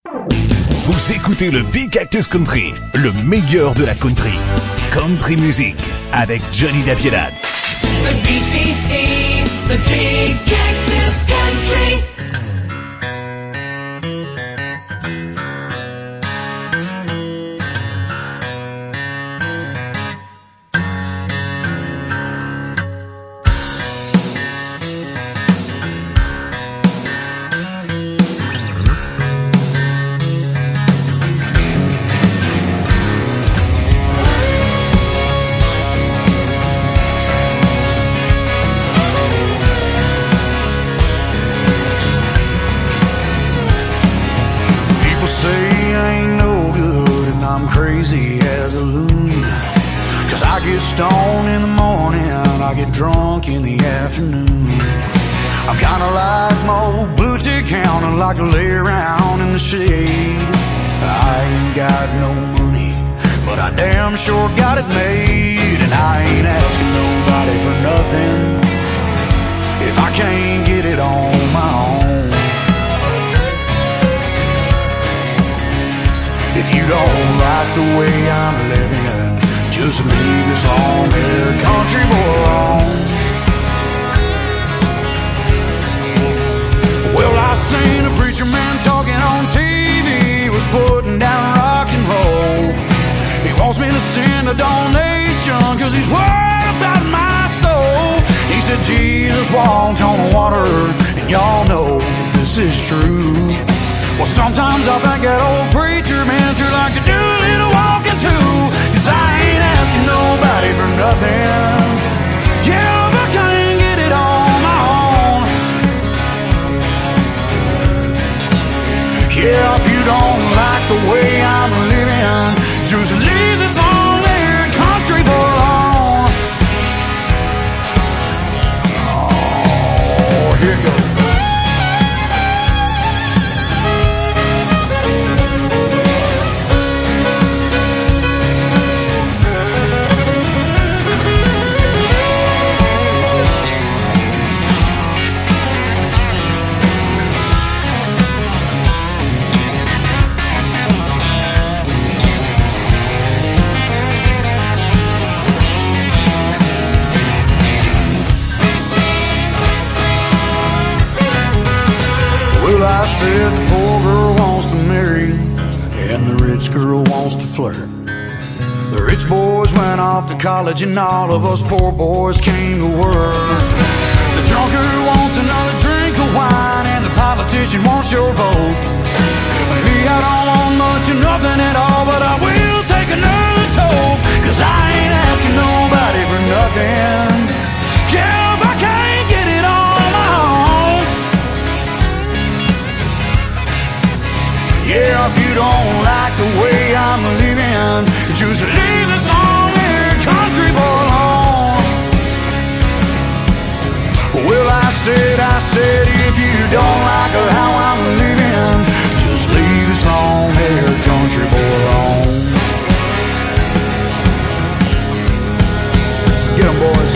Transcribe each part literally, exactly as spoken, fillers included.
Vous écoutez le Big Cactus Country, le meilleur de la country. Country Music avec Johnny Dapiedad. The B C C, the Big Cactus Country. Stoned in the morning, I get drunk in the afternoon. I'm kinda like my old blue tick hound, I like to lay around in the shade. I ain't got no money, but I damn sure got it made. And I ain't asking nobody for nothing if I can't get it on my own. If you don't like the way I'm living, just leave this long-haired country boy alone. Well, I seen a preacher man talking on T V, he was putting down rock and roll. He wants me to send a donation, cause he's worried about my soul. He said Jesus walked on the water, and y'all know this is true. Well, sometimes I think that old preacher man sure like to do a little walking too. Cause I ain't asking nobody for nothing, yeah, but I can't get it on my own. Yeah, if you don't like the way I'm living, just leave this long-haired country boy alone. Oh, here it goes. I said the poor girl wants to marry and the rich girl wants to flirt. The rich boys went off to college and all of us poor boys came to work. The drunkard wants another drink of wine and the politician wants your vote. Me, I don't want much of nothing at all, but I will take another toke. Cause I ain't asking nobody for nothing, yeah, if I can't get it on my own. Yeah, if you don't like the way I'm living, just leave this long-haired country boy alone. Well, I said, I said, if you don't like how I'm living, just leave this long-haired country boy alone. Get 'em, boys.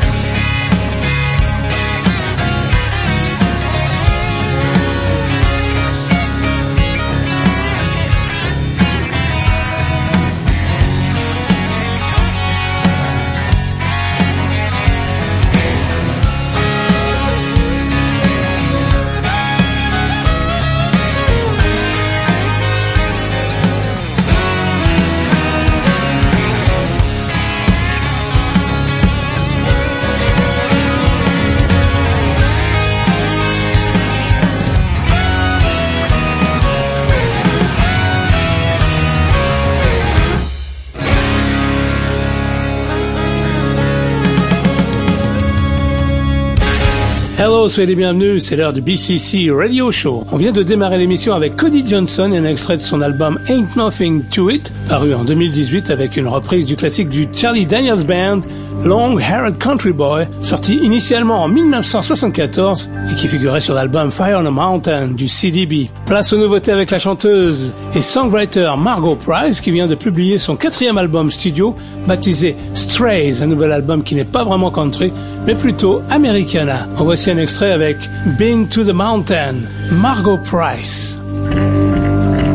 Hello, soyez les bienvenus, c'est l'heure du B C C Radio Show. On vient de démarrer l'émission avec Cody Johnson et un extrait de son album Ain't Nothing to It, paru en deux mille dix-huit avec une reprise du classique du Charlie Daniels Band, Long Haired Country Boy, sorti initialement en mille neuf cent soixante-quatorze et qui figurait sur l'album Fire on a Mountain du C D B. Place aux nouveautés avec la chanteuse et songwriter Margo Price qui vient de publier son quatrième album studio baptisé Strays, un nouvel album qui n'est pas vraiment country mais plutôt Americana. En voici un extrait avec Been to the Mountain, Margo Price.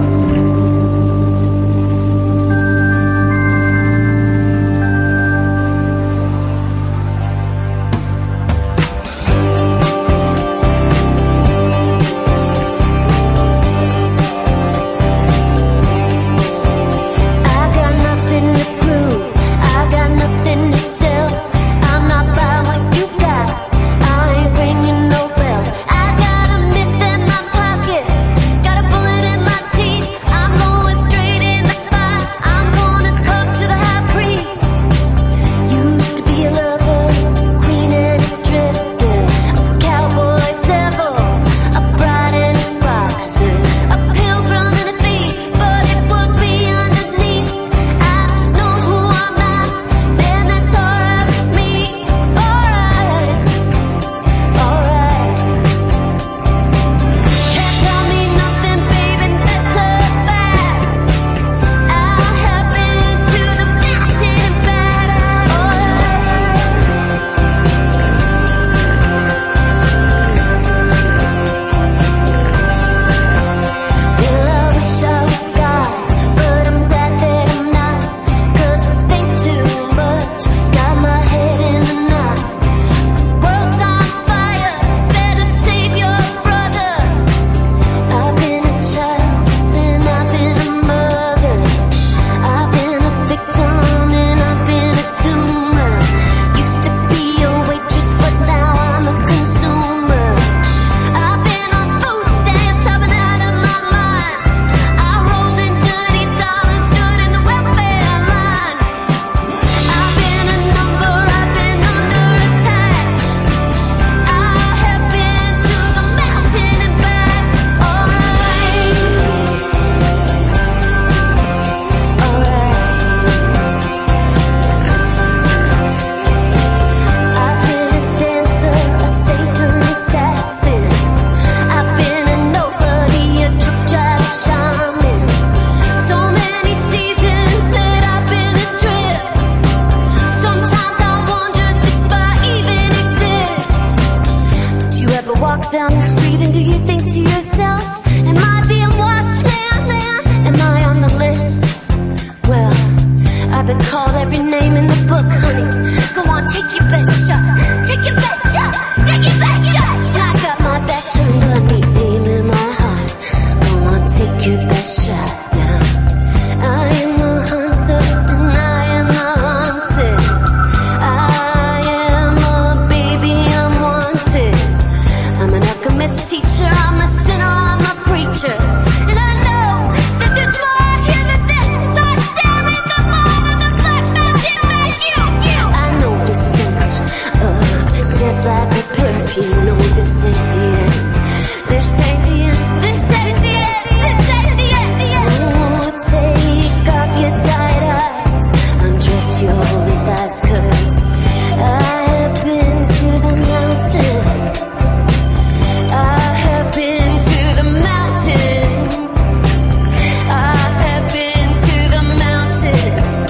get that shot down. I am a hunter and I am a haunted. I am a baby, I'm wanted. I'm an alchemist teacher, I'm a sinner, I'm a preacher. And I know that there's more here than this. So I stare at the mind of the black magic vacuum. I know the scent of death like a perfume. No, this ain't the end. This ain't the end. This ain't the end. This ain't the end. The end. Oh, take off your tight eyes, undress your holy thighs, 'cause I have been to the mountain. I have been to the mountain. I have been to the mountain.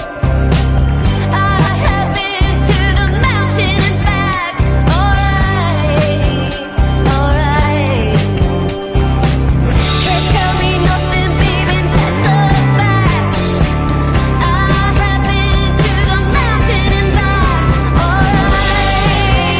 I have been to the mountain and back. Alright, alright. Can't tell me nothing, baby, that's a fact. I have been to the mountain and back. Alright,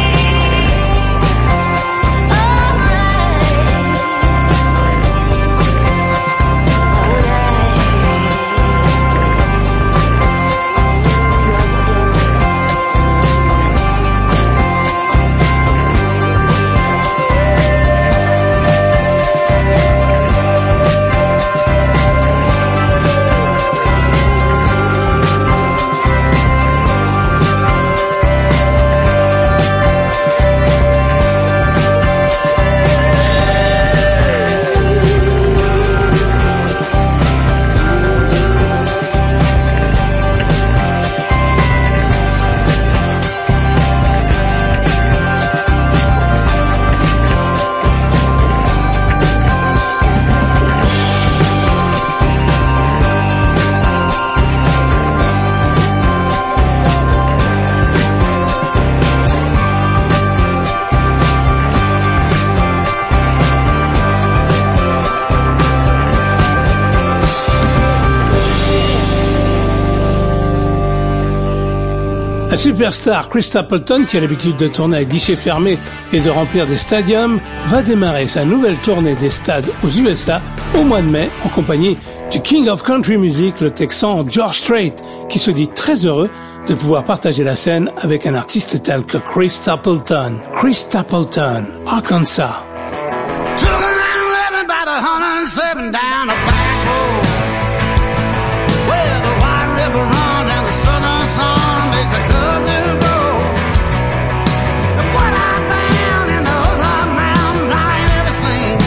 La superstar Chris Stapleton, qui a l'habitude de tourner à guichets fermés et de remplir des stadiums, va démarrer sa nouvelle tournée des stades aux U S A au mois de mai en compagnie du King of Country Music, le Texan George Strait, qui se dit très heureux de pouvoir partager la scène avec un artiste tel que Chris Stapleton. Chris Stapleton, Arkansas. Took a nine eleven about a hundred and seven down a back road where the White River runs and the southern sun makes a cousin grow. And what I found in those hot mountains I ain't ever seen.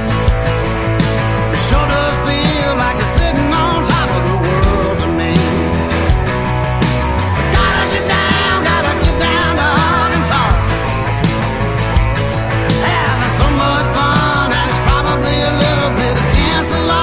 It sure does feel like you're sitting on top of the world to me. Gotta get down, gotta get down to Arkansas. Having so much fun, and it's probably a little bit against the law.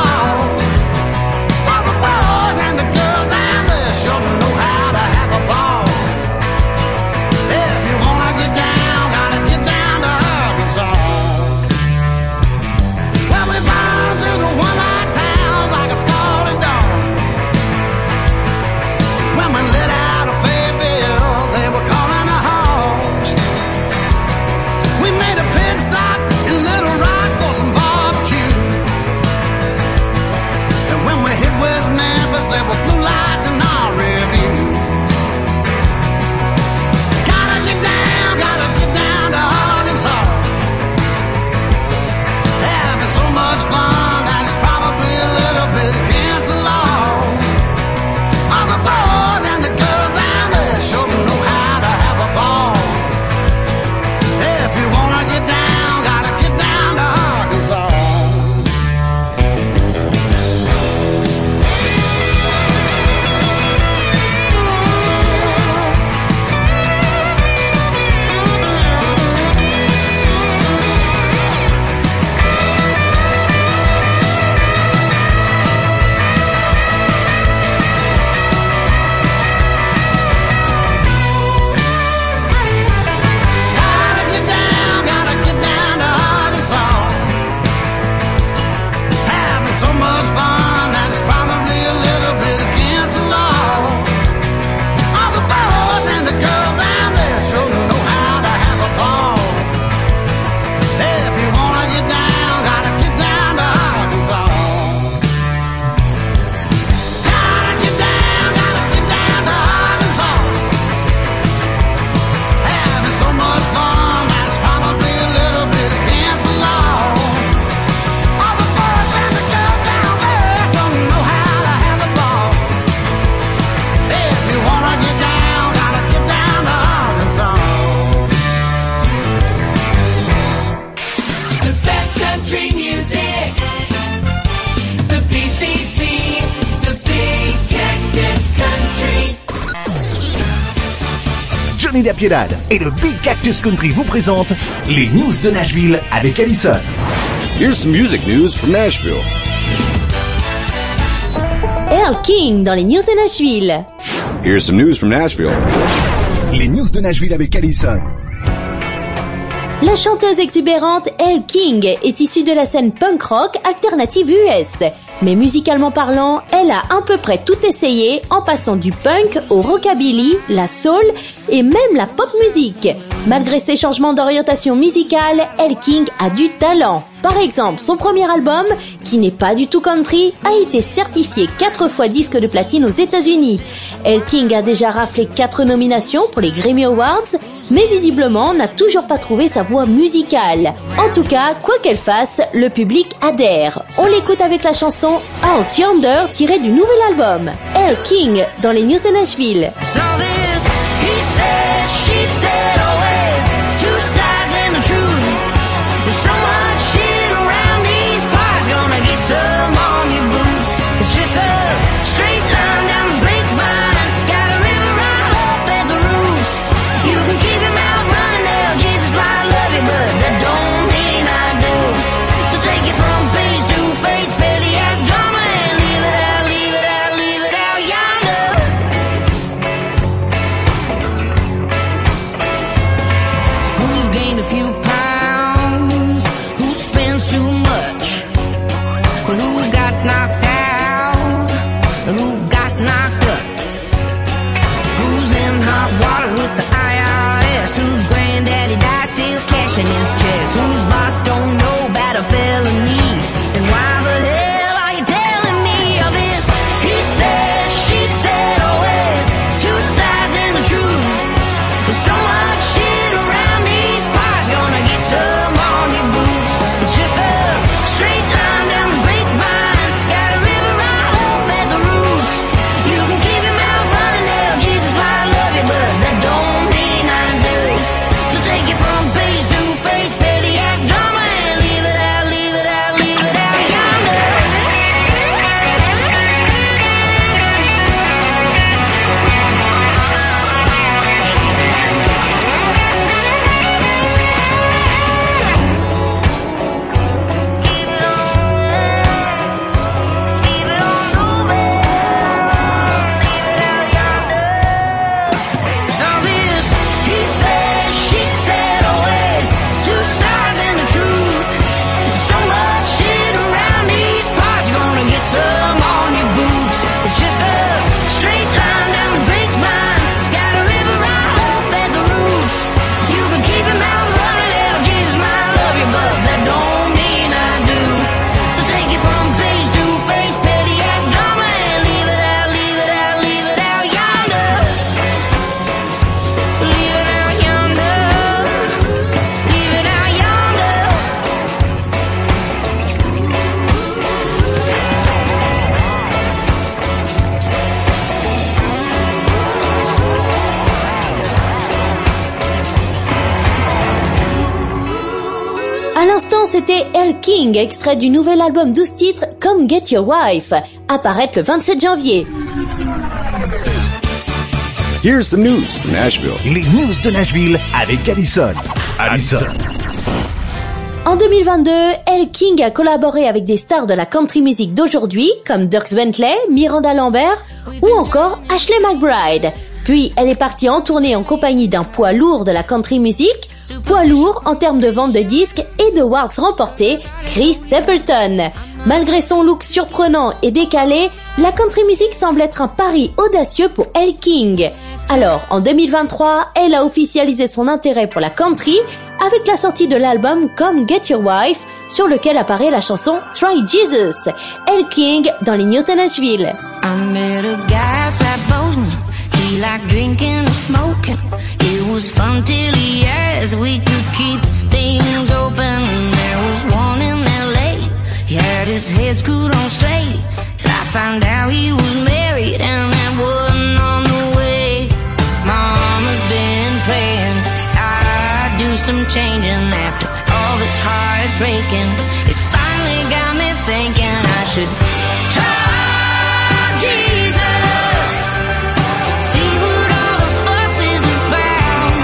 Johnny La Piedade et le Big Cactus Country vous présentent les news de Nashville avec Allison. Here's some music news from Nashville. Earl King dans les news de Nashville. Here's some news from Nashville. Les news de Nashville avec Allison. La chanteuse exubérante Elle King est issue de la scène punk rock alternative U S. Mais musicalement parlant, elle a à peu près tout essayé en passant du punk au rockabilly, la soul et même la pop musique. Malgré ses changements d'orientation musicale, Elle King a du talent. Par exemple, son premier album, qui n'est pas du tout country, a été certifié quatre fois disque de platine aux États-Unis. Elle King a déjà raflé quatre nominations pour les Grammy Awards, mais visiblement n'a toujours pas trouvé sa voix musicale. En tout cas, quoi qu'elle fasse, le public adhère. On l'écoute avec la chanson Out Yonder tirée du nouvel album. Elle King dans les news de Nashville. So this, he said, she said, always two sides and the truth. There's so much shit around these parts, gonna get some on your boots. It's just a straight line down the grapevine, got a river I hope at the roots. You can keep your mouth running now, Jesus might love you, but that don't mean I do. So take it from page to face, petty ass drama, and leave it out, leave it out, leave it out yonder. Who's gained a few pounds? Who spends too much? Who got knocked out? Who got knocked up? Who's in hot water with the I R S? Whose granddaddy died still cashing his checks? Whose boss don't know about a felony? And why the hell are you telling me of this? He said, she said, always two sides and the truth. There's so much shit around these parts, gonna get some on your boots. It's just a straight line down the grapevine, got a river I hope at the roots. You can keep your mouth running now, Jesus might love you, but that don't mean I do. So take it from page to face, petty ass drama, and leave it out, leave it out, leave it out yonder. All this, he said, she said, always two sides and the truth. So much shit around these parts, you're gonna get some on your boots. It's just a straight line down the grapevine, got a river I hope at the roots. You can keep your mouth running out, Jesus might love you, but that don't mean I do. So take it from page to face, petty ass drama, and leave it out, leave it out, leave it out yonder. Leave it out yonder. Leave it out yonder. À l'instant, c'était Elle King, extrait du nouvel album douze titres Come Get Your Wife, apparaître le vingt-sept janvier. Here's some news from Nashville. Les news de Nashville avec Allison. Allison. En deux mille vingt-deux, Elle King a collaboré avec des stars de la country music d'aujourd'hui, comme Dierks Bentley, Miranda Lambert ou encore Ashley McBryde. Puis, elle est partie en tournée en compagnie d'un poids lourd de la country music, poids lourd en termes de vente de disques et de awards remportés, Chris Stapleton. Malgré son look surprenant et décalé, la country music semble être un pari audacieux pour Elle King. Alors, en deux mille vingt-trois, elle a officialisé son intérêt pour la country avec la sortie de l'album Come Get Your Wife, sur lequel apparaît la chanson Try Jesus. Elle King dans les news de Nashville. I met a guy outside Bozeman. He liked drinking and smoking. It was fun till he asked if we could keep things open. There was one in L A. He had his head screwed on straight. So I found out he was married and that wasn't on the way. Mama's been praying I'd do some changing after all this heartbreaking. It's finally got me thinking I should try Jesus. See what all the fuss is about.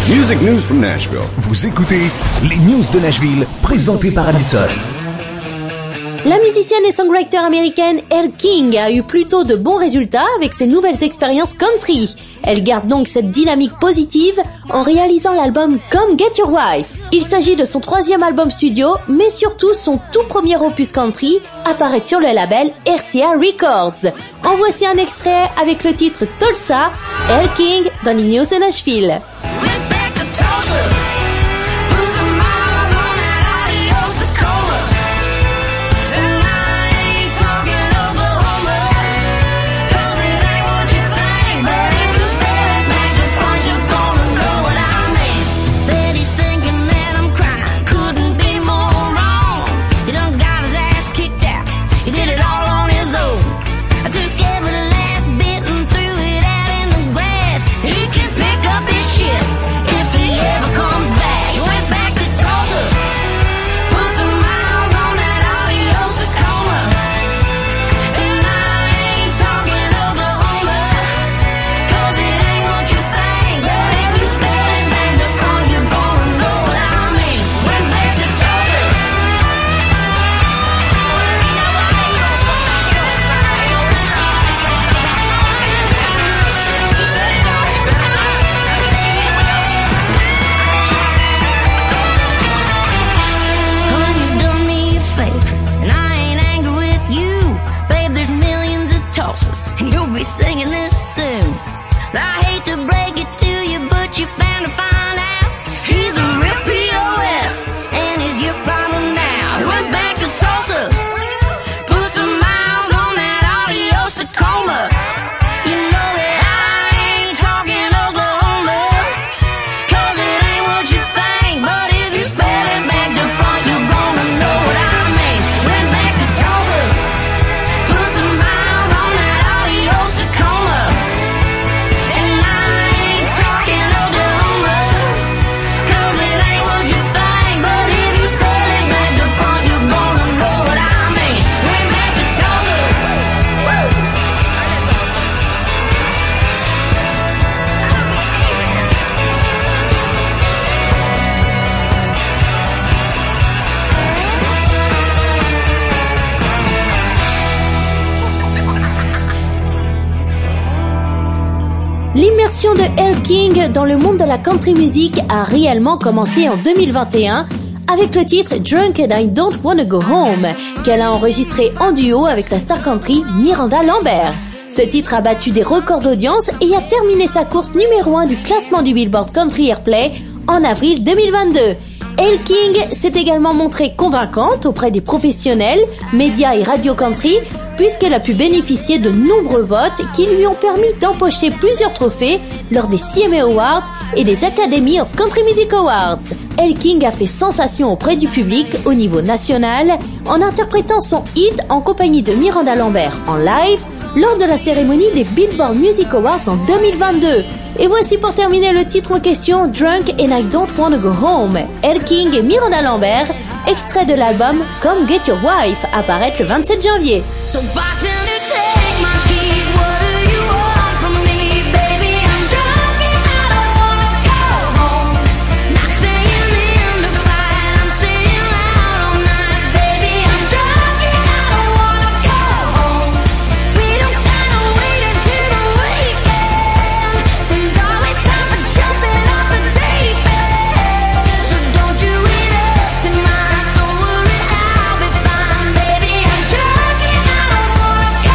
Music news from Nashville. Vous écoutez les news de Nashville, présentées par Allison. La musicienne et songwriter américaine Elle King a eu plutôt de bons résultats avec ses nouvelles expériences country. Elle garde donc cette dynamique positive en réalisant l'album Come Get Your Wife. Il s'agit de son troisième album studio, mais surtout son tout premier opus country, apparaît sur le label R C A Records. En voici un extrait avec le titre Tulsa, Elle King dans les news de Nashville. L'immersion de Elle King dans le monde de la country music a réellement commencé en deux mille vingt et un avec le titre Drunk and I Don't Wanna Go Home, qu'elle a enregistré en duo avec la star country Miranda Lambert. Ce titre a battu des records d'audience et a terminé sa course numéro un du classement du Billboard Country Airplay en avril deux mille vingt-deux. Elle King s'est également montrée convaincante auprès des professionnels, médias et radio country, puisqu'elle a pu bénéficier de nombreux votes qui lui ont permis d'empocher plusieurs trophées lors des C M A Awards et des Academy of Country Music Awards. Elle King a fait sensation auprès du public au niveau national en interprétant son hit en compagnie de Miranda Lambert en live lors de la cérémonie des Billboard Music Awards en deux mille vingt-deux. Et voici pour terminer le titre en question, Drunk and I Don't Wanna Go Home. Elle King et Miranda Lambert, extrait de l'album Come Get Your Wife, apparaît le vingt-sept janvier. So bartender, take my keys. What do you want from me, baby? I'm drunk and I don't wanna go home. Not staying in the fight, I'm staying out all night, baby. I'm drunk and I don't wanna go home. We don't gotta wait until the weekend. There's always time for jumping off the deep end. So don't you wait up tonight. Don't worry, I'll be fine, baby. I'm drunk and I don't wanna go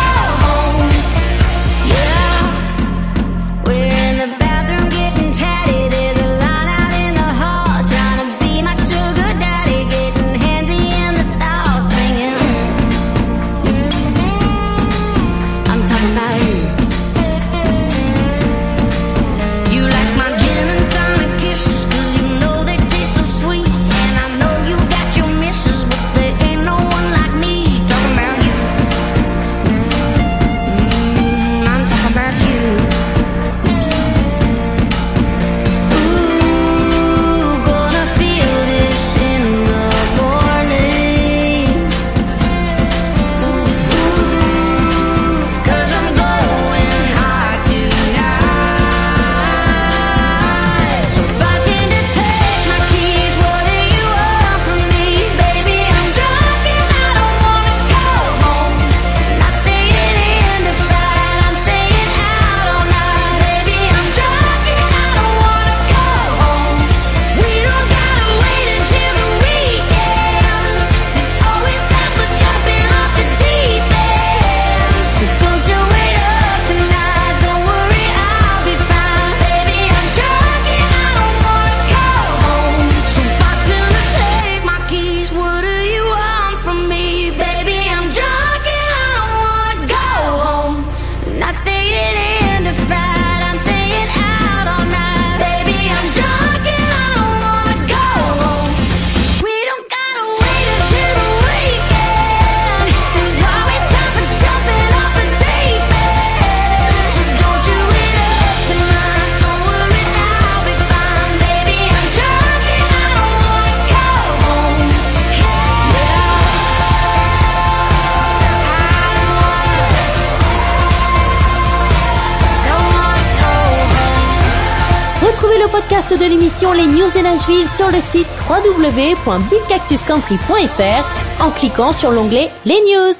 le podcast de l'émission Les News de Nashville sur le site w w w point big cactus country point f r en cliquant sur l'onglet Les News.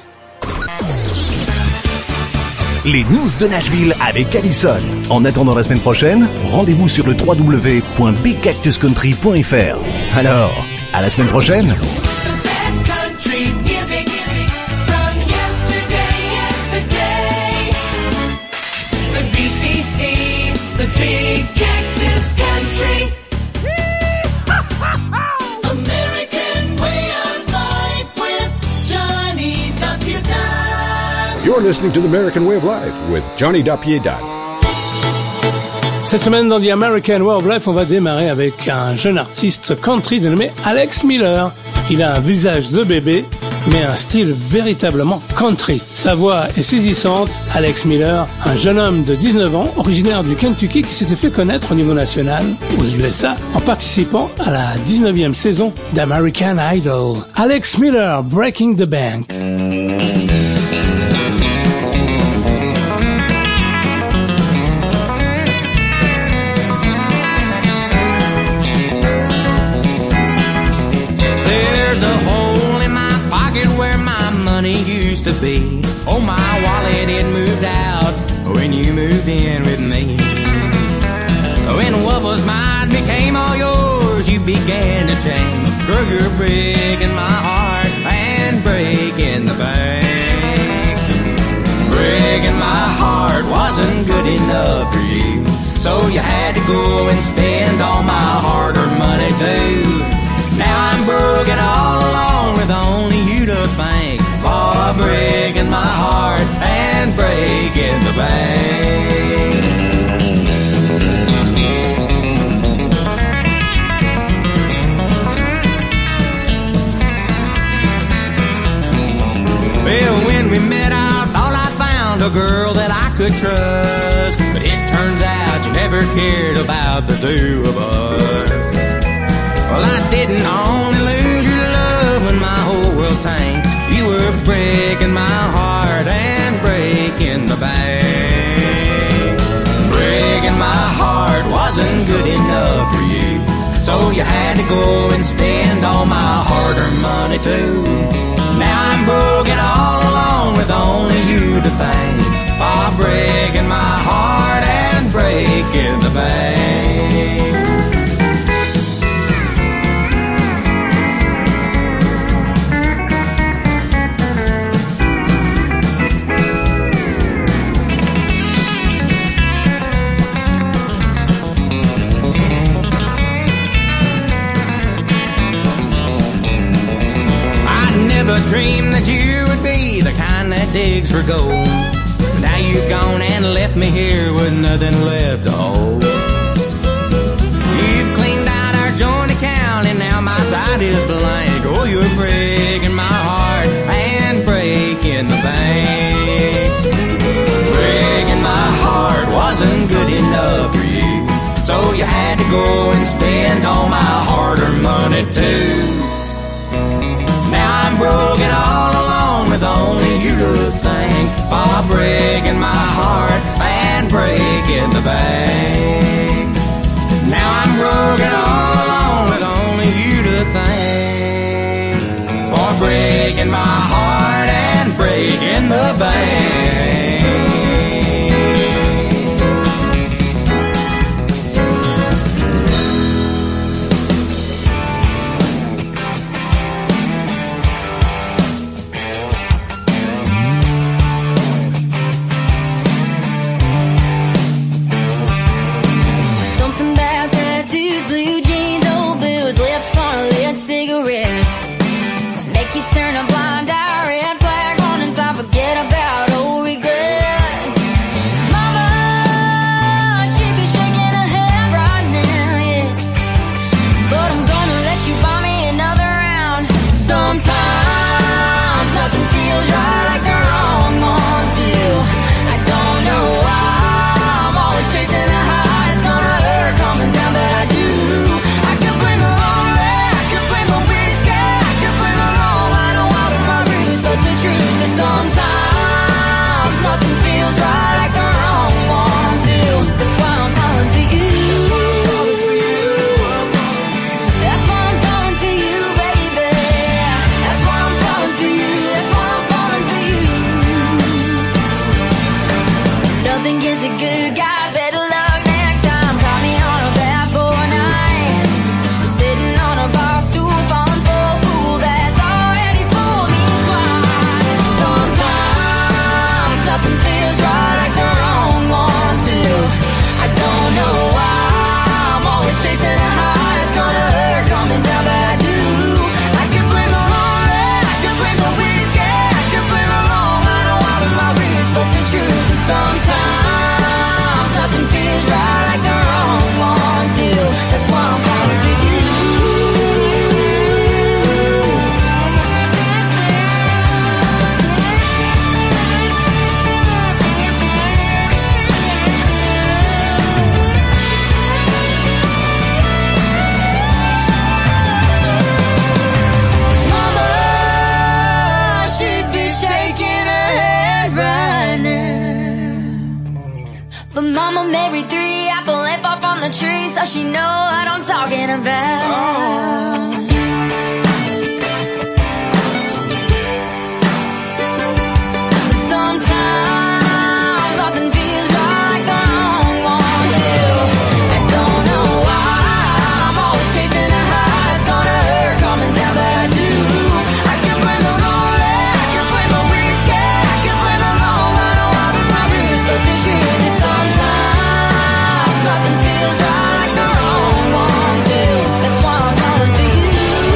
Les news de Nashville avec Allison. En attendant la semaine prochaine, rendez-vous sur le w w w point big cactus country point f r. Alors, à la semaine prochaine. You're listening to The American Way of Life with Johnny Dapiedad. Cette semaine dans The American Way of Life, on va démarrer avec un jeune artiste country dénommé Alex Miller. Il a un visage de bébé, mais un style véritablement country. Sa voix est saisissante. Alex Miller, un jeune homme de dix-neuf ans, originaire du Kentucky, qui s'était fait connaître au niveau national aux U S A en participant à la dix-neuvième saison d'American Idol. Alex Miller, Breaking the Bank. To be. Oh, my wallet, it moved out when you moved in with me. When what was mine became all yours, you began to change. Girl, you're breaking my heart and breaking the bank. Breaking my heart wasn't good enough for you, so you had to go and spend all my hard-earned money too. Now I'm broken all alone with only you to thank for breaking my heart and breaking the bank. Well, when we met, I thought I found a girl that I could trust, but it turns out you never cared about the two of us. Well, I didn't only lose your love when my whole world tanked. You were breaking my heart and breaking the bank. Breaking my heart wasn't good enough for you, so you had to go and spend all my hard-earned money too. Now I'm broken all alone with only you to thank for breaking my heart and breaking the bank. Dreamed that you would be the kind that digs for gold. Now you've gone and left me here with nothing left to hold. You've cleaned out our joint account and now my side is blank. Oh, you're breaking my heart and breaking the bank. Breaking my heart wasn't good enough for you, so you had to go and spend all my hard-earned money too. Now I'm broken all alone with only you to thank for breaking my heart and breaking the bank. Now I'm broken all alone with only you to thank for breaking my heart and breaking the bank. Cigarette make you turn a blind eye, red flag on and time, forget about old cherry three, apple lip off on the tree, so she know what I'm talking about. Oh. Sometimes nothing feels like the wrong one too. I don't know why I'm always chasing a high. It's gonna hurt coming down, but I do. I can blame the lonely, I can blame the whiskey, I can blame the long line of water in my roots. But the truth is sometimes nothing feels right like the wrong one too. That's why I'm calling to you.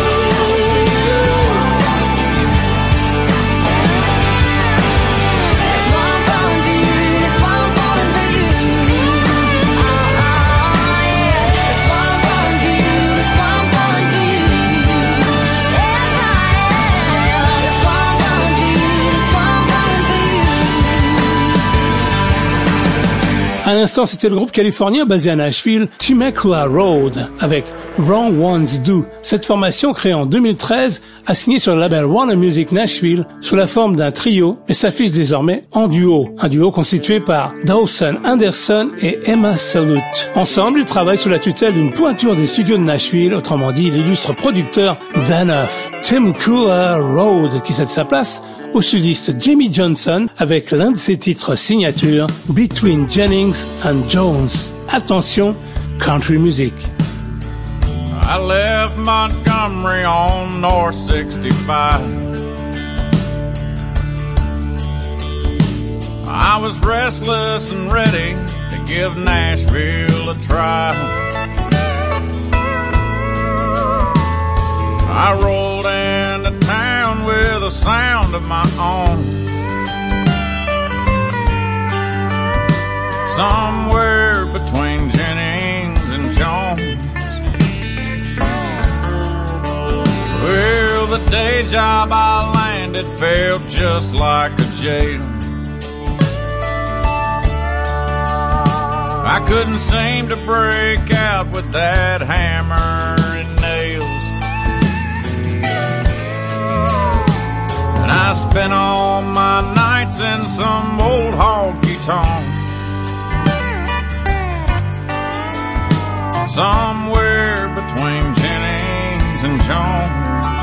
À l'instant, c'était le groupe californien basé à Nashville, Temecula Road, avec Wrong Ones Do. Cette formation, créée en deux mille treize, a signé sur le label Warner Music Nashville sous la forme d'un trio et s'affiche désormais en duo. Un duo constitué par Dawson Anderson et Emma Salute. Ensemble, ils travaillent sous la tutelle d'une pointure des studios de Nashville, autrement dit l'illustre producteur Dan Huff. Temecula Road, qui cède sa place au sudiste Jamie Johnson avec l'un de ses titres signature, Between Jennings and Jones. Attention, country music. I left Montgomery on North sixty-five. I was restless and ready to give Nashville a try. I rolled into town with a sound of my own. Somewhere between Jennings and Jones. Well, the day job I landed felt just like a jail. I couldn't seem to break out with that hammer and nails. And I spent all my nights in some old honky-tonk, somewhere between Jennings and Jones.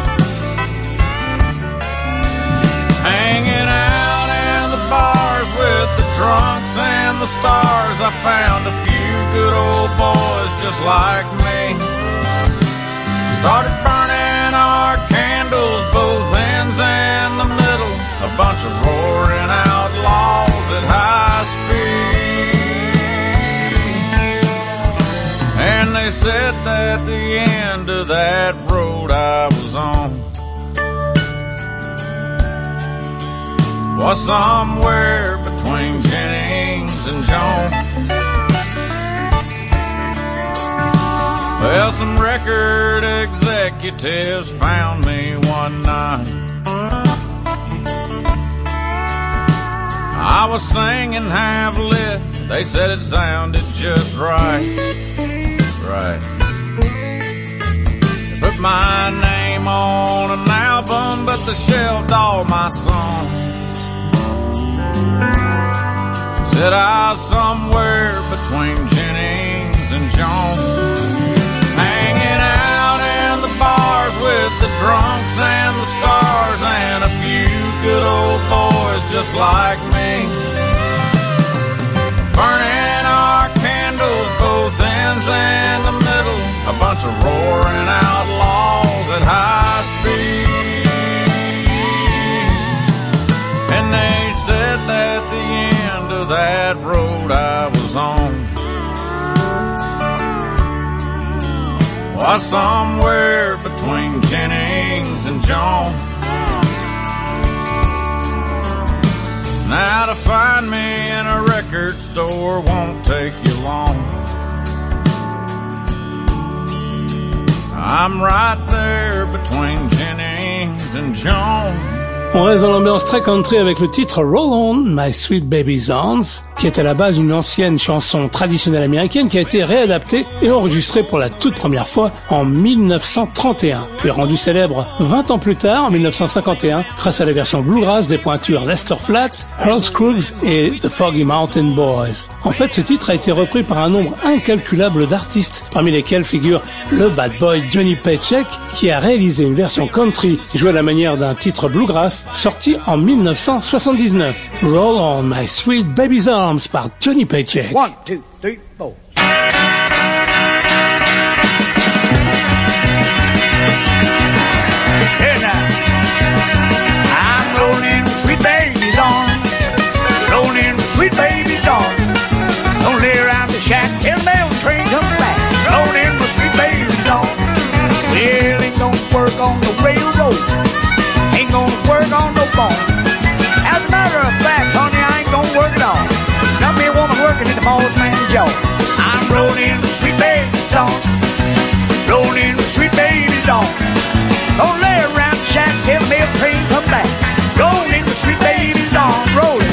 Hanging out in the bars with the drunks and the stars, I found a few good old boys just like me. Started burning our candles, both ends and the middle, a bunch of roaring outlaws at high speed. And they said that the end of that road I was on was somewhere between Jennings and Jones. Well, some record executives found me one night. I was singing half lit. They said it sounded just right. Right. They put my name on an album, but they shelved all my songs. Said I was somewhere between Jennings and Jones. Hanging out in the bars with the drunks and the stars, and a few good old boys just like me. Burning our candles, both ends and the middle, a bunch of roaring outlaws at high speed. And they said that the end of that road I was on was somewhere between Jennings and Jones. Now to find me in a record store won't take you long. I'm right there between Jennings and Jones. On reste dans l'ambiance très country avec le titre Roll On, My Sweet Baby's Arms. qui est à la base une ancienne chanson traditionnelle américaine qui a été réadaptée et enregistrée pour la toute première fois en mille neuf cent trente et un, puis rendue célèbre vingt ans plus tard, en mille neuf cent cinquante et un, grâce à la version bluegrass des pointures Lester Flatt, Earl Scruggs et The Foggy Mountain Boys. En fait, ce titre a été repris par un nombre incalculable d'artistes, parmi lesquels figure le bad boy Johnny Paycheck, qui a réalisé une version country jouée à la manière d'un titre bluegrass sorti en mille neuf cent soixante-dix-neuf. Roll on My Sweet Baby's Arms par Johnny Paycheck. One, two, three, four. Hey now, I'm rolling sweet baby's arms, rolling sweet baby's arms. Don't lay around the shack till the mail train comes back. Rolling my sweet baby's arms. Well, ain't gonna work on the railroad, ain't gonna work on no farm. As a matter of fact, honey, I ain't gonna work at all. Got me a woman working at the boss man's job. I'm rolling with sweet baby's on, rolling with sweet baby's on. Don't lay around the shack till the mail train come back. Rolling with sweet baby's on, rolling.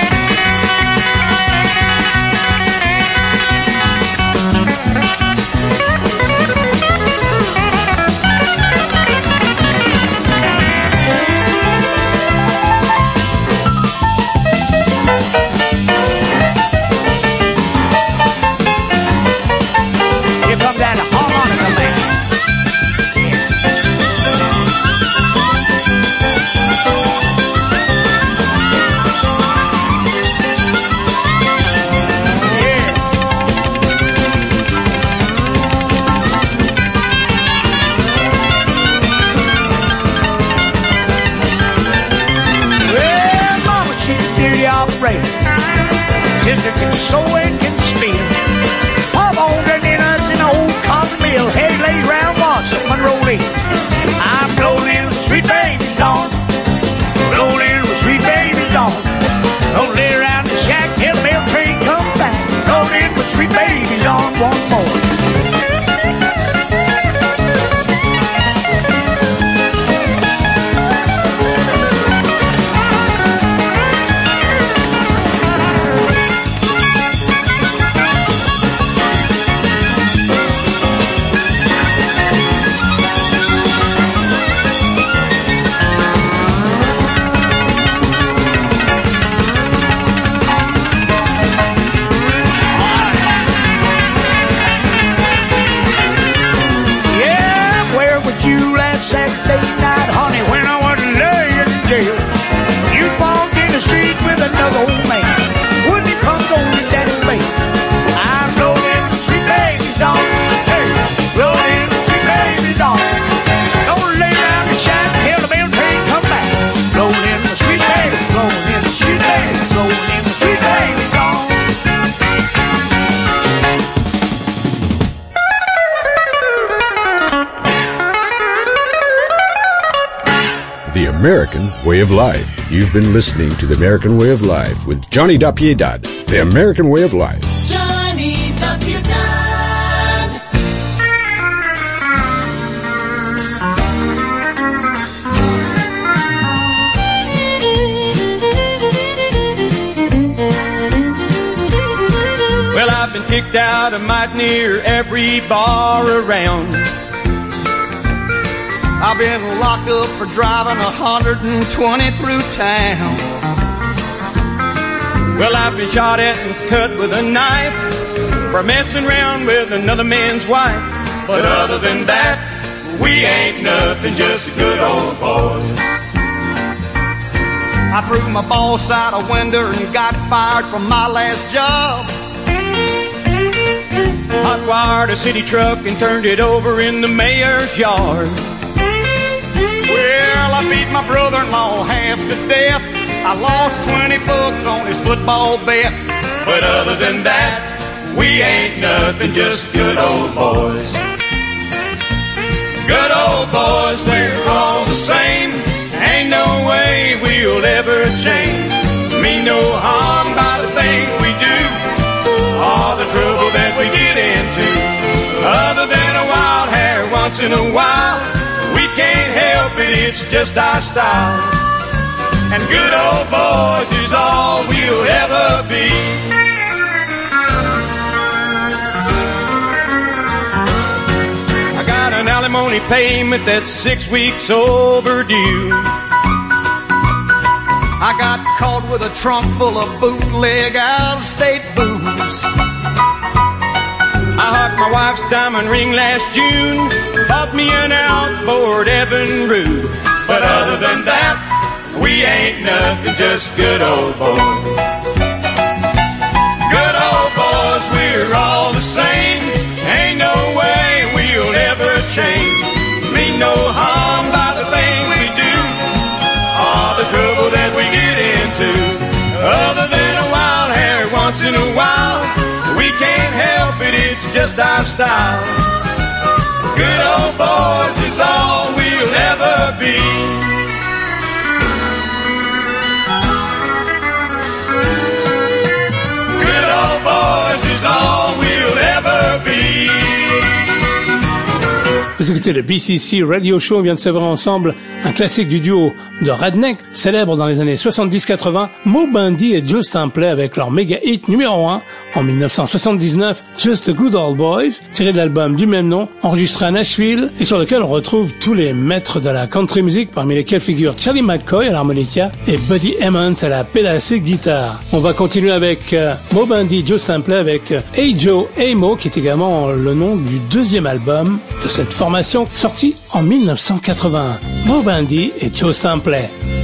Sister can sew and can spin. Pop on the dinners in an old cotton mill. Head lays round once, someone roll in. I'm rolling with sweet baby's on, rolling with sweet baby's on. Don't lay around the shack till the mail train comes back. Rolling with sweet baby's on once more. American Way of Life. You've been listening to The American Way of Life with Johnny Da Piedad. The American Way of Life. Johnny Da Piedad. Well, I've been kicked out of might near every bar around. I've been locked up for driving a hundred twenty through town. Well, I've been shot at and cut with a knife for messing around with another man's wife. But other than that, we ain't nothing, just good old boys. I threw my boss out a window and got fired from my last job. Hot wired a city truck and turned it over in the mayor's yard. Well, I beat my brother-in-law half to death. I lost twenty bucks on his football bet. But other than that, we ain't nothing, just good old boys. Good old boys, we're all the same. Ain't no way we'll ever change. Mean no harm by the things we do, all the trouble that we get into. Other than a wild hair once in a while, we can't help it, it's just our style. and good old boys is all we'll ever be. I got an alimony payment that's six weeks overdue. I got caught with a trunk full of bootleg out-of-state booze. I hocked my wife's diamond ring last June, bought me an outboard Evinrude. But other than that, we ain't nothing, just good old boys. Good old boys, we're all the same. Ain't no way we'll ever change. Mean no harm by the things we do, all the trouble that we get into. Other than a wild hair once in a while, we can't help it, it's just our style. Good old boys is all we'll ever be. Good old boys is all we'll ever be. Vous écoutez le B C C Radio Show, on vient de savourer ensemble un classique du duo de Redneck, célèbre dans les années soixante-dix quatre-vingt, Moe Bundy et Joe Stampley avec leur méga hit numéro un en dix-neuf cent soixante-dix-neuf, Just a Good Old Boys, tiré de l'album du même nom, enregistré à Nashville et sur lequel on retrouve tous les maîtres de la country music, parmi lesquels figurent Charlie McCoy à l'harmonica et Buddy Emmons à la pédassique guitare. On va continuer avec euh, Moe Bundy, Joe Stampley avec euh, Hey Joe, Hey Mo, qui est également le nom du deuxième album de cette formation, sorti en dix-neuf cent quatre-vingt-un. Moe Bundy et Joe Stampley.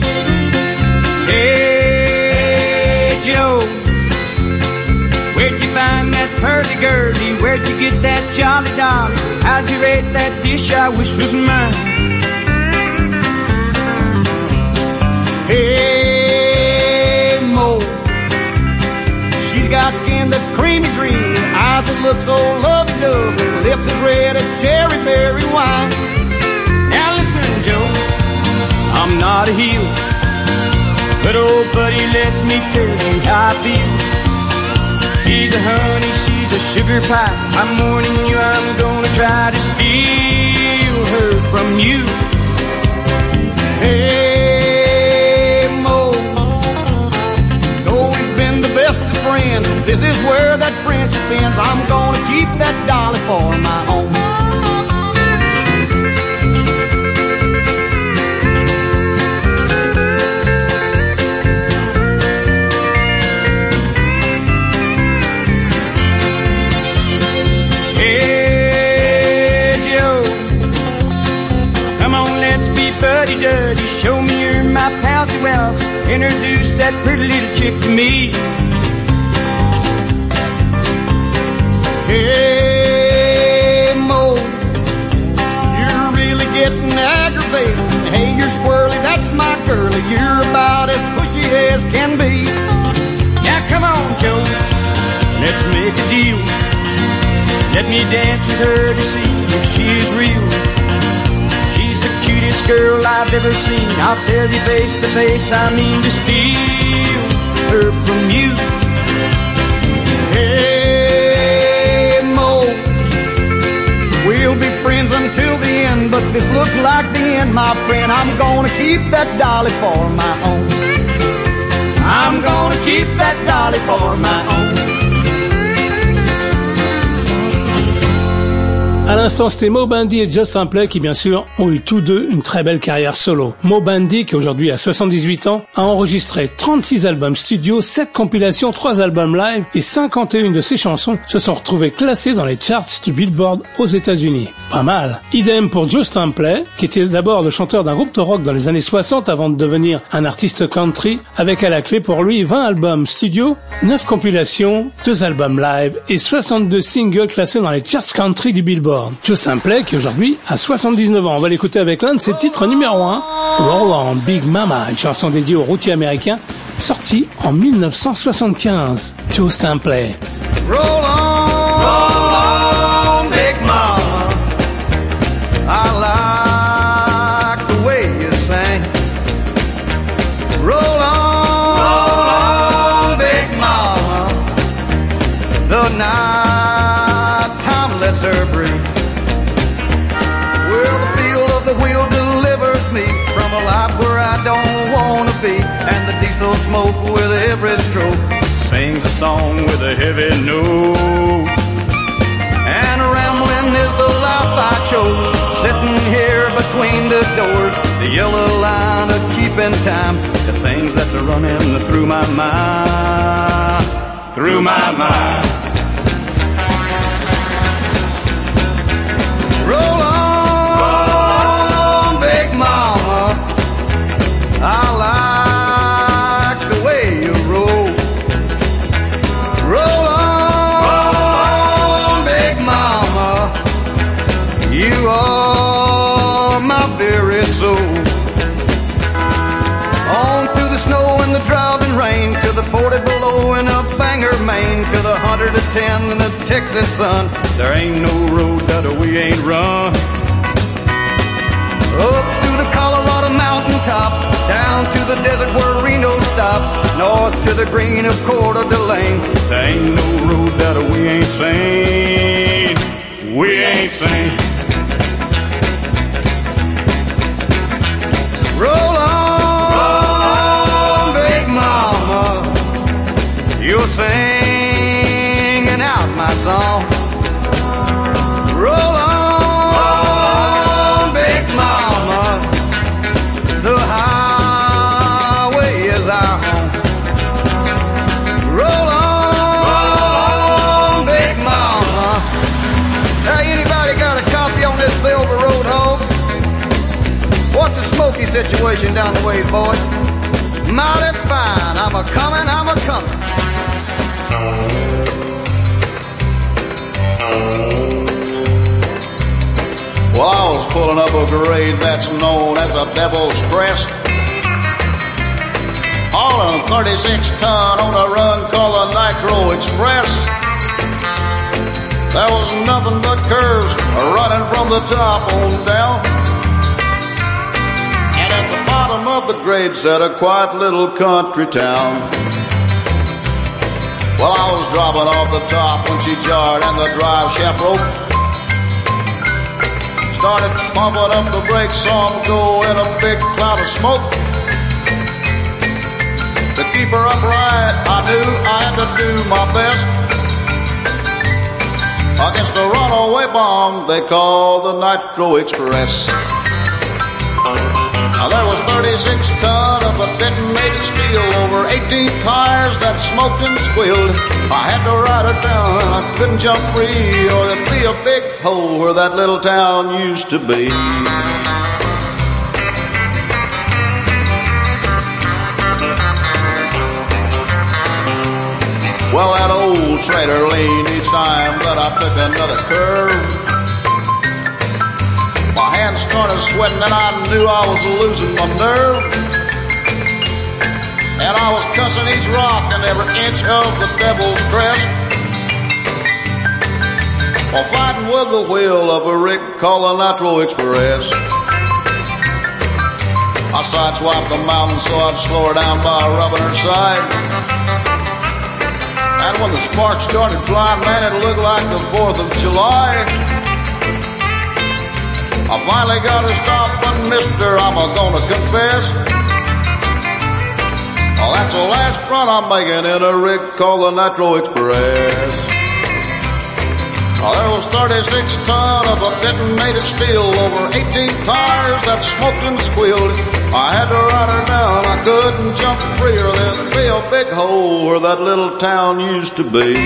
Hey Joe, where'd you find that pearly girlie? Where'd you get that jolly dolly? How'd you rate that dish I wish was mine? Hey Mo, she's got skin that's creamy green, eyes that look so lovely-dovey, lips as red as cherry berry wine. Now listen, Joe, I'm not a heel, but old buddy, let me tell you how I feel. She's a honey, she's a sugar pie. I'm warning you, I'm gonna try to steal her from you. Hey Mo, though we've been the best of friends, this is where that friendship ends. I'm gonna keep that dolly for my own. Buddy-duddy, show me you're my palsy wells. Introduce that pretty little chick to me. Hey Mo, you're really getting aggravating. Hey, you're squirrely, that's my girlie. You're about as pushy as can be. Now come on, Joe, let's make a deal. Let me dance with her to see if she's real. Cutest girl I've ever seen. I'll tell you face to face, I mean to steal her from you. Hey Mo, we'll be friends until the end, but this looks like the end, my friend. I'm gonna keep that dolly for my own. I'm gonna keep that dolly for my own. À l'instant, c'était Moe Bundy et Joe Stampley qui, bien sûr, ont eu tous deux une très belle carrière solo. Moe Bundy, qui aujourd'hui a soixante-dix-huit ans, a enregistré trente-six albums studio, sept compilations, trois albums live et cinquante et une de ses chansons se sont retrouvées classées dans les charts du Billboard aux États-Unis. Pas mal. Idem pour Joe Stampley, qui était d'abord le chanteur d'un groupe de rock dans les années soixante avant de devenir un artiste country, avec à la clé pour lui vingt albums studio, neuf compilations, deux albums live et soixante-deux singles classés dans les charts country du Billboard. Joe Stampley qui aujourd'hui a soixante-dix-neuf ans. On va l'écouter avec l'un de ses titres numéro un, Roll On Big Mama, une chanson dédiée aux routiers américains, sortie en dix-neuf cent soixante-quinze. Joe Stampley. Roll on, roll on, Big Mama. I like the way you sing. Roll on, roll on, Big Mama. The night time lets her breathe. Well, the feel of the wheel delivers me from a life where I don't want to be. smoke with every stroke. Sings a song with a heavy note. And rambling is the life I chose, sitting here between the doors. The yellow line of keeping time, the things that's a running through my mind, through my mind. Roll on, Big Mama, I like the way you roll. Roll on, Big Mama, you are my very soul. On through the snow and the driving rain, to the forty below in a Bangor, Maine, to the one hundred ten in the Texas sun. There ain't no road that we ain't run. Up through the Colorado mountain tops, down to the desert where Reno stops, north to the green of Coeur d'Alene. There ain't no road that we ain't seen. We ain't seen. Roll on, Big Mama, you're singing out my song. Roll on, Big Mama, the highway is our home. Roll on, Big Mama. Hey, anybody got a copy on this Silver Road home? What's the smoky situation down the way, boys? Mighty fine. I'm a-comin', I'm a-comin'. Well, I was pulling up a grade that's known as the Devil's Crest. Hauling thirty-six ton on a run called the Nitro Express. There was nothing but curves running from the top on down. And at the bottom of the grade sat a quiet little country town. Well, I was dropping off the top when she jarred and the drive shaft broke. Started pumping up the brakes, saw them go in a big cloud of smoke. To keep her upright, I knew I had to do my best against a runaway bomb they call the Nitro Express. Now there was thirty-six ton of a detonated steel, over eighteen tires that smoked and squealed. I had to ride it down, I couldn't jump free, or there'd be a big hole where that little town used to be. Well, that old trailer leaned each time that I took another curve. My hands started sweating and I knew I was losing my nerve. And I was cussing each rock and every inch of the Devil's Crest, while fighting with the wheel of a rig called the Nitro Express. I sideswiped the mountain so I'd slow her down by rubbing her side. And when the sparks started flying, man, it looked like the fourth of July. I finally got her stopped, but mister, I'm a-gonna confess, oh, that's the last run I'm making in a rig called the Nitro Express. Oh, there was thirty-six ton of a detonated steel, over eighteen tires that smoked and squealed. I had to ride her down, I couldn't jump free, or there'd be a big hole where that little town used to be.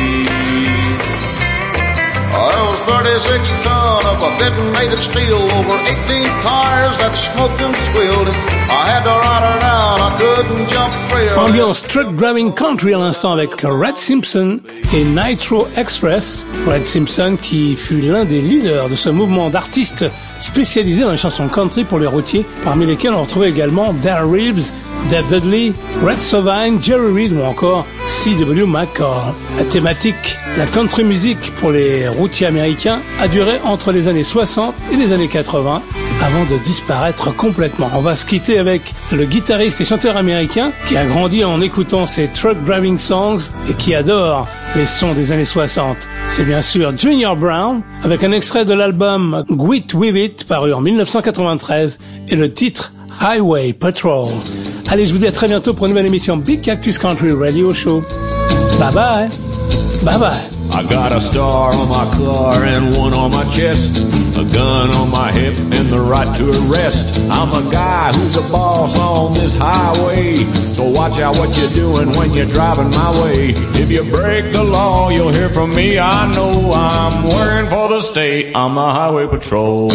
Oh, there was thirty-six ton of a detonated steel, over eighteen tires that smoked and squealed. I had to ride her down, I couldn't jump free. Ambiance truck driving country à l'instant avec Red Simpson et Nitro Express. Red Simpson qui fut l'un des leaders de ce mouvement d'artistes spécialisés dans les chansons country pour les routiers, parmi lesquels on retrouvait également Darryl Reeves, Dave Dudley, Red Sovine, Jerry Reed ou encore C W McCall. La thématique de la country music pour les routiers américains a duré entre les années soixante et les années quatre-vingts avant de disparaître complètement. On va se quitter avec le guitariste et chanteur américain qui a grandi en écoutant ces truck driving songs et qui adore les sons des années soixante. C'est bien sûr Junior Brown avec un extrait de l'album Grit With It paru en mille neuf cent quatre-vingt-treize et le titre Highway Patrol. Allez, je vous dis à très bientôt pour une nouvelle émission Big Cactus Country Radio Show. Bye bye. Bye bye. I got a star on my car and one on my chest, a gun on my hip and the right to arrest. I'm a guy who's a boss on this highway, so watch out what you're doing when you're driving my way. If you break the law, you'll hear from me. I know I'm working for the state. I'm the highway patrol.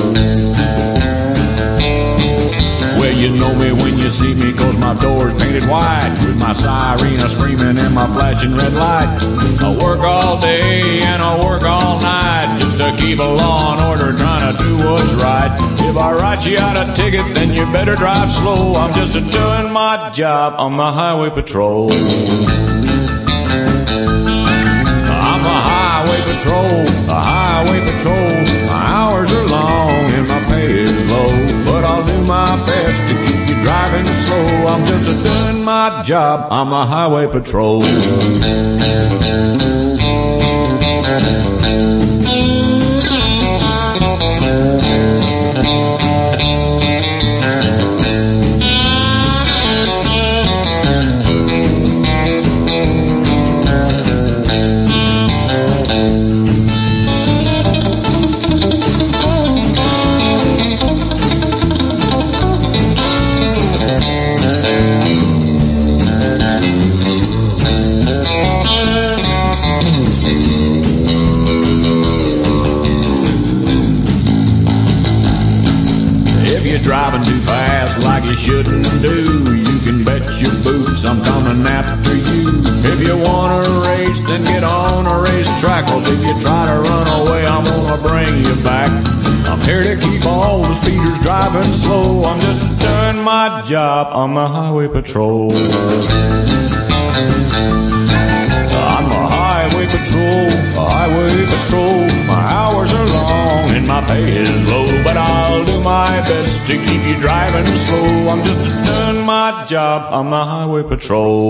Well, you know me when you see me, cause my door's painted white, with my siren a screaming and my flashing red light. I work all day and I work all night, just to keep a law and order, trying to do what's right. If I write you out a ticket, then you better drive slow. I'm just a doing my job on the highway patrol. I'm a highway patrol, a highway patrol. My hours are long and my pay is low, but I'll do my best to keep you driving slow. I'm just a doing my job, I'm a highway patrol. Driving too fast like you shouldn't do, you can bet your boots I'm coming after you. If you wanna race, then get on a racetrack, cause if you try to run away, I'm gonna bring you back. I'm here to keep all the speeders driving slow. I'm just doing my job on the highway patrol. I'm a highway patrol, a highway patrol. My hours are long and my pay is low, but I'll do my best to keep you driving slow. I'm just doing my job on the highway patrol.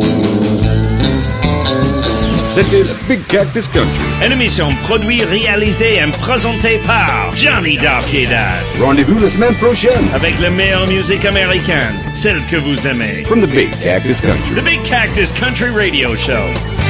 C'était le Big Cactus Country. Une émission produite, réalisée et présentée par Johnny Darpiedad. Rendez-vous la semaine prochaine avec la meilleure musique américaine, celle que vous aimez. From the Big Cactus Country. The Big Cactus Country Radio Show.